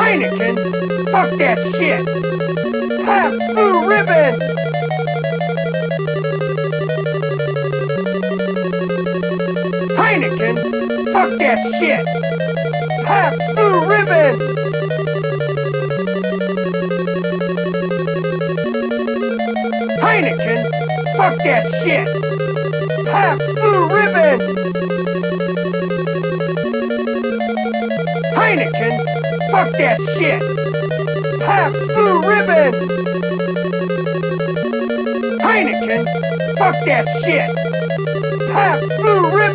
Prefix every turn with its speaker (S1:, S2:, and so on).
S1: Heineken, fuck that shit. Pabst Blue Ribbon. Heineken, fuck that shit. Pabst Blue Ribbon. Heineken, fuck that shit. Pabst Blue Ribbon. Heineken, fuck that shit. Pabst Blue Ribbon. Heineken, fuck that shit. Pabst Blue Ribbon.